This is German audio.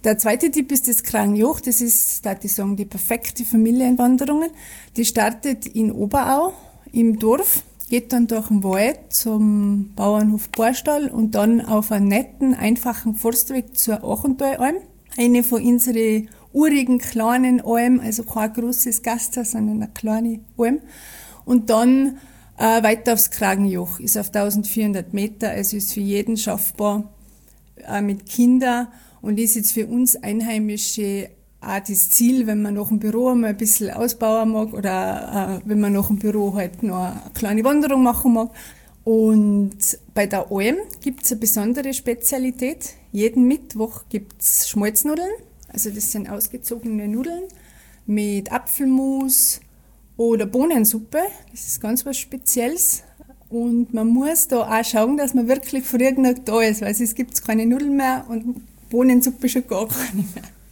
Der zweite Tipp ist das Kragenjoch. Das ist, darf ich sagen, die perfekte Familienwanderung. Die startet in Oberau im Dorf, geht dann durch den Wald zum Bauernhof Borstal und dann auf einen netten, einfachen Forstweg zur Achentalalm. Eine von unseren urigen kleinen Alm, also kein großes Gasthaus, sondern eine kleine Alm. Und dann weiter aufs Kragenjoch, ist auf 1400 Meter, also ist für jeden schaffbar, mit Kindern, und ist jetzt für uns Einheimische auch das Ziel, wenn man nach dem Büro mal ein bisschen ausbauen mag oder wenn man nach dem Büro halt noch eine kleine Wanderung machen mag. Und bei der Alm gibt's eine besondere Spezialität. Jeden Mittwoch gibt's Schmalznudeln, also das sind ausgezogene Nudeln mit Apfelmus oder Bohnensuppe. Das ist ganz was Spezielles. Und man muss da auch schauen, dass man wirklich früh genug da ist, weil sonst gibt's keine Nudeln mehr und Bohnensuppe schon gar keine mehr.